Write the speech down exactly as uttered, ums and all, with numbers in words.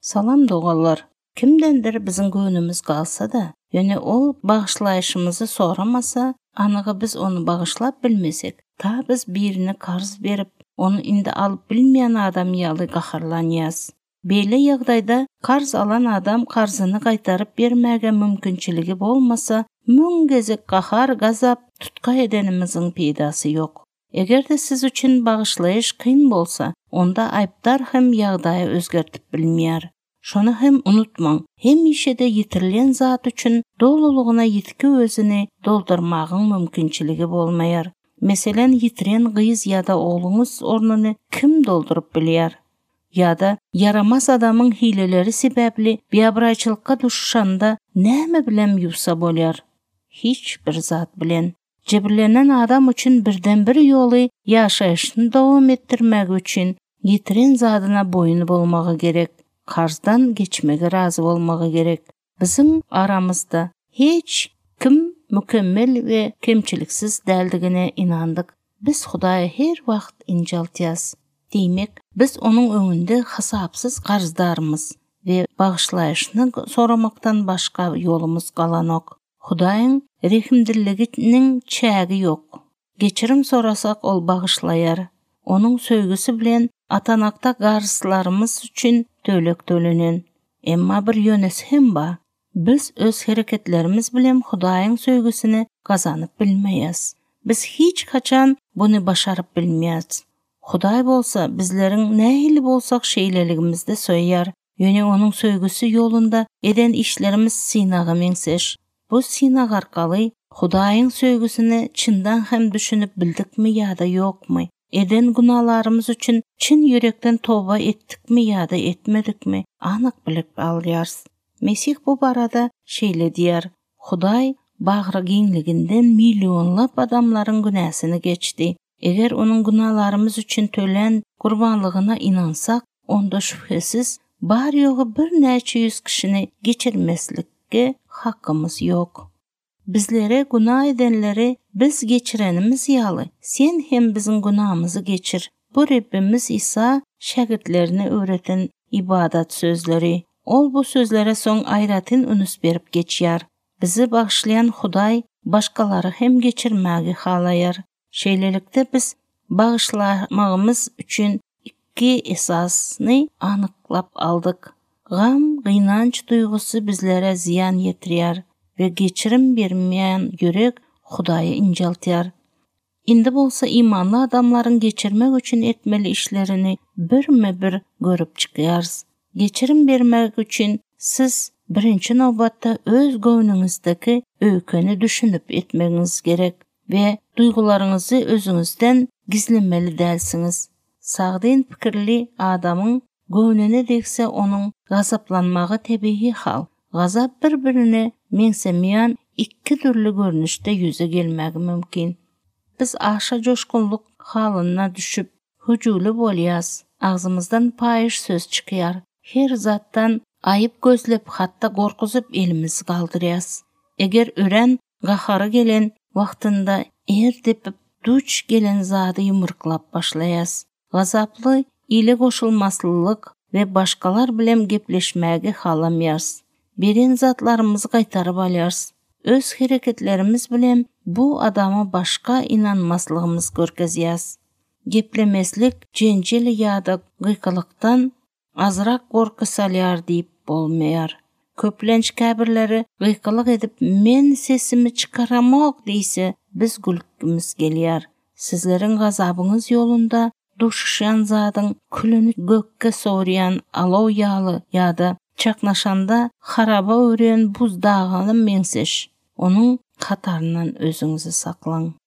Salam doğallar. Kimdendir bizim gönlümüz kalsa da, yani ol bağışlayışımızı soramasa, anığı biz onu bağışlap bilmesek, ta biz birini karz berip, onu indi alıp bilmeyen adam yalı qaharlanıyaz. Böyle yağdayda karz alan adam karzını qaytarıp bermege mümkünçiligi bolmasa, müngezek qahar gazap tutka edenimizin peydası yok. Eger de siz üçün bağışlayış kıyın bolsa, onda ayıptar hem yağdayı özgertip bilmeyer. Şonu hem unutman, hem işede yitirilen zat üçün doluluğuna yitki özünü doldurmağın mümkünçiligi bolmayar. Meselen yitiren qıyız ya da oğlunuz ornunu kim doldurup bilyer? Ya da yaramaz adamın hileleri sebepli biyabrayçılıkka düşüşanda näme bilem yusa bolyar? Hiç bir zat bilen. Cebirlenen adam üçün birden bir yolu yaşayışını devam ettirmek üçün yitiren zadına boyun bolmağı gerek. Karzdan geçmege razı olmağı gerek. Bizim aramızda hiç kim mükemmel ve kemçiliksiz däldigine inandık. Biz Hudaya her vakt injaltyaz. Demek, biz onun önünde hasapsız qarzdarımız ve bağışlayışını soramaktan başka yolumuz qalanok. Hudayın rehimdilliginin çägi yok. Geçirim sorasak ol bağışlayar. Onun söygüsü bilen atanakta garslarımız üçün tölek tölenen. Emma bir yönesi hem ba. Biz öz hareketlerimiz bilen Hudayın söygüsünü kazanıp bilmeyez. Biz hiç kaçan bunu başarıp bilmeyez. Huday bolsa bizlerin nähili bolsak şeyleligimizde söýýär. Ýöne onun söýgüsü yolunda eden işlerimiz synagy meňseş. Bu synag arkaly Hudaýyň söýgüsini çyndan hem düşünüp bildikmi ýa-da ýokmy? Eden gunalarımız üçün çyn yürekden toba ettikmi ýa-da etmedikmi? Anyk bilip alýars. Mesih bu barada şeýle diýär: Hudaý bagry giňliginden milyonlap adamlaryň günäsini geçdi. Eger onun gunalarımız üçün tölen gurbanlygyna inansak, onda şüphesiz bar ýogy bir näçe ýüz kişini geçirmeslikke hakkımız yok. Bizlere günah edenleri biz geçirenimiz ýaly. Sen hem bizim günahımızı geçir. Bu Rabbimiz İsa şagirdlerine öğreten ibadat sözleri. Ol bu sözlere soň aýratyn ünüs berip geçýär. Bizi bağışlayan Hudaý başkaları hem geçirmägi halaýar. Şeýlelikde biz bağışlamağımız üçün iki esasny anyklap aldık. Gam, gynanç duygusu bizlere ziyan yetirýär ve geçirim bermeýän yürek Hudaýy injaltýar. Indi bolsa imanly adamlaryň geçirmek üçün etmeli işlerini birme-bir görüp çykýarys. Geçirim bermek üçün siz birinci nowbatda öz göwnüňizdeki öýkeni düşünüp etmegiňiz gerek ve duygularyňyzy özüňizden gizlemeli dälsiňiz. Sagdyn pikirli adamyň göwnüne dekse onun gazaplanmagy tebihi hal. Gazap bir-birine meňsemeýän iki türlü görnüşde yüze gelmegi mümkin. Biz aşa coşkunluk halyna düşüp hüjüli bolýas. Agzymyzdan paýyş söz çykýar. Her zattan ayıp gözlep hatta gorkuzup elimizi kaldırıyaz. Eger ören gahara gelen vaktında er depip duç gelen zady yumurklap başlayaz. Gazaplı ile koşulmaslılık ve başkalar bilem gepleşmäge halamyaz. Beren zatlarımızı qaytarıp alyarız. Öz hareketlerimiz bilem bu adama başka inanmaslığımız görkezýäs. Geplemeslik jenjel ýa-da gıykılyktan azrak gorky salýar diýip bolmaýar. Köplenç käbirleri gıykılık edip men sesimi çıkaramok diýse biz gülkimiz gelýär. Sizlerin gazabınız yolunda duşuşan zadyň külünü gökke soýan alaw ýaly ýa-da çaknaşanda haraba ören buzdağını meňseş. Onun katarından özüňizi saklaň.